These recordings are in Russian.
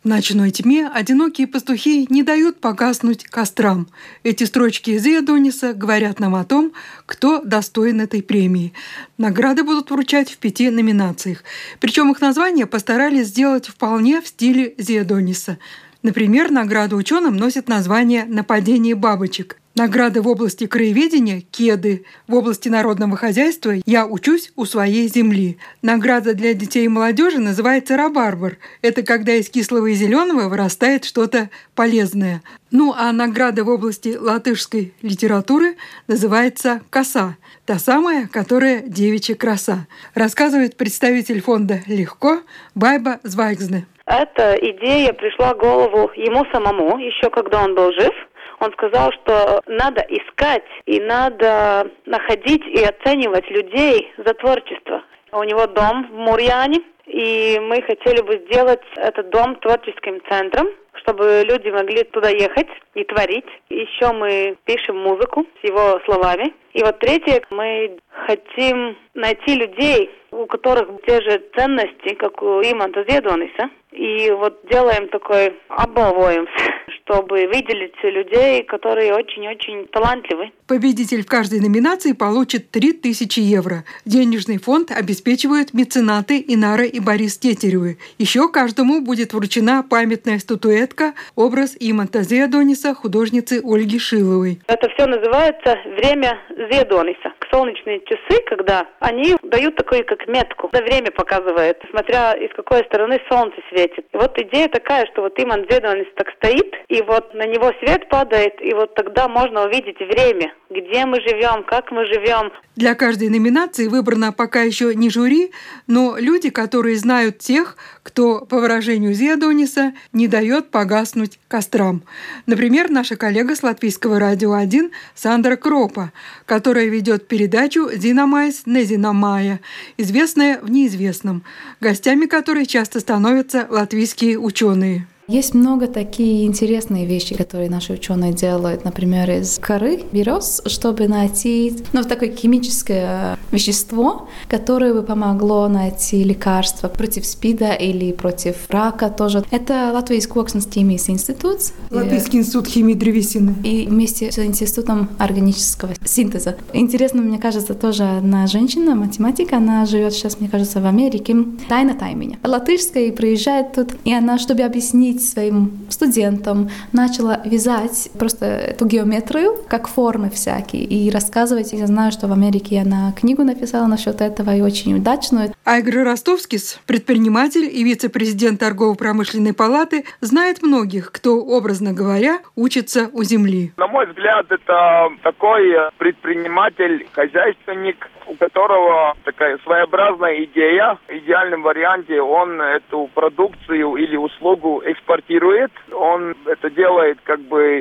ночной тьме одинокие пастухи не дают погаснуть кострам. Эти строчки из Иодониса говорят нам о том, кто достоин этой премии. Награды будут вручать в 5 номинациях. Причем их названия постарались сделать вполне в стиле Зиодониса. Например, награда ученым носит название «Нападение бабочек». Награды в области краеведения – «Кеды». В области народного хозяйства «Я учусь у своей земли». Награда для детей и молодежи называется «Рабарбар». Это когда из кислого и зеленого вырастает что-то полезное. Ну а награда в области латышской литературы называется «Коса». Та самая, которая девичья краса. Рассказывает представитель фонда «Легко» Байба Звайгзне. Эта идея пришла в голову ему самому, еще когда он был жив. Он сказал, что надо искать и надо находить и оценивать людей за творчество. У него дом в Мурьяне, и мы хотели бы сделать этот дом творческим центром, чтобы люди могли туда ехать и творить. Еще мы пишем музыку с его словами. И вот третье, мы хотим найти людей, у которых те же ценности, как у Иманта Зиодониса. И вот делаем такой обалвоемся, чтобы выделить людей, которые очень-очень талантливы. Победитель в каждой номинации получит 3000 евро. Денежный фонд обеспечивают меценаты Инара и Борис Тетеревы. Еще каждому будет вручена памятная статуэтка, образ Иманта Зиодониса художницы Ольги Шиловой. Это все называется «Время Зиодониса». Солнечные часы, когда они дают такую как метку, да, время показывает, смотря из какой стороны солнце светит. И вот идея такая, что вот Имант Зиодонис так стоит, и вот на него свет падает, и вот тогда можно увидеть время, где мы живем, как мы живем. Для каждой номинации выбрано пока еще не жюри, но люди, которые знают тех, кто, по выражению Зиодониса, не дает погаснуть кострам. Например, наша коллега с Латвийского радио 1 Сандра Кропа, которая ведет передачу «Зиномайс не Зиномая», известная в неизвестном, гостями которой часто становятся латвийские ученые. Есть много такие интересные вещи, которые наши ученые делают, например, из коры берез, чтобы найти такое химическое вещество, которое бы помогло найти лекарство против СПИДа или против рака тоже. Это Латвийский Koksnes институт. Латвийский институт химии древесины. И вместе с институтом органического синтеза. Интересно, мне кажется, тоже одна женщина, математика, она живет сейчас, мне кажется, в Америке. Тайна Тайменя. Латышская и приезжает тут, и она, чтобы объяснить своим студентам, начала вязать просто эту геометрию, как формы всякие, и рассказывать. Я знаю, что в Америке она книгу написала насчет этого, и очень удачную. Айгор Ростовскис, предприниматель и вице-президент торгово-промышленной палаты, знает многих, кто, образно говоря, учится у земли. На мой взгляд, это такой предприниматель, хозяйственник, у которого такая своеобразная идея. В идеальном варианте он эту продукцию или услугу экспортирует. Он это делает как бы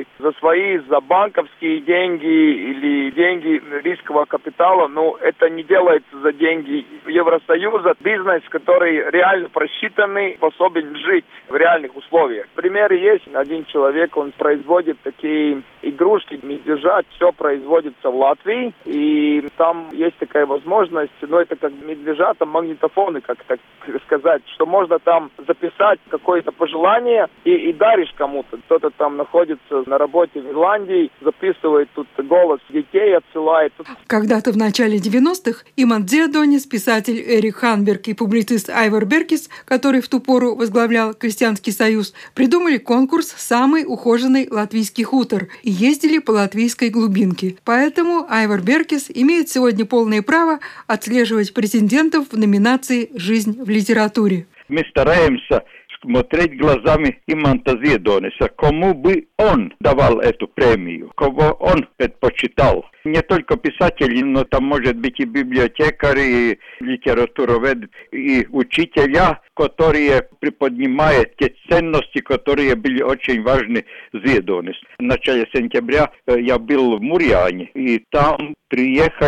за банковские деньги или деньги рискового капитала. Но это не делается за деньги Евросоюза. Бизнес, который реально просчитанный, способен жить в реальных условиях. Пример есть. Один человек, он производит такие игрушки, медвежат. Все производится в Латвии. И там есть такая возможность, но это как медвежата, магнитофоны, как так сказать, что можно там записать какое-то пожелание и даришь кому-то. Кто-то там находится на работе в Ирландии, записывает тут голос детей, отсылает. Когда-то в начале 90-х Имант Зиодонис, писатель Эрик Ханберг и публицист Айвар Беркис, который в ту пору возглавлял Крестьянский союз, придумали конкурс «Самый ухоженный латвийский хутор» и ездили по латвийской глубинке. Поэтому Айвар Беркис имеет сегодня полное право отслеживать претендентов в номинации «Жизнь в литературе». Мы стараемся смотреть глазами Иманта Зиодониса, кому бы он давал эту премию, кого он предпочитал. Не только писатели, но там может быть и библиотекари, и литературовед, и учителя, которые приподнимают те ценности, которые были очень важны Зиодонису. В начале сентября я был в Мурьяне, и там приехали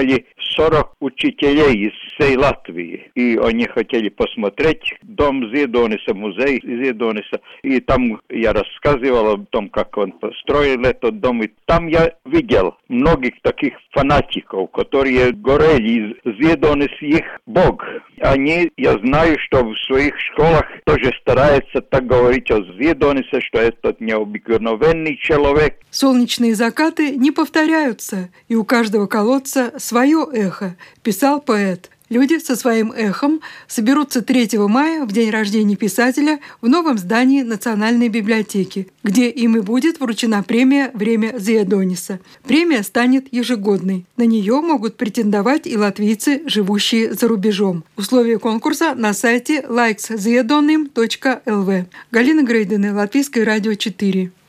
40 учителей из всей Латвии. И они хотели посмотреть дом Зиедониса, музей Зиедониса. И там я рассказывал о том, как он построил этот дом. И там я видел многих таких фанатиков, которые говорили, Зиедонис их Бог. Они, я знаю, что в своих школах тоже стараются так говорить о Зиедонисе, что это необыкновенный человек. Солнечные закаты не повторяются, и у каждого колодца свое эхо, писал поэт. Люди со своим эхом соберутся 3 мая, в день рождения писателя, в новом здании Национальной библиотеки, где им и будет вручена премия «Время Зиедониса». Премия станет ежегодной. На нее могут претендовать и латвийцы, живущие за рубежом. Условия конкурса на сайте laiksziedonim.lv. Галина Грейдены, Латвийское радио 4.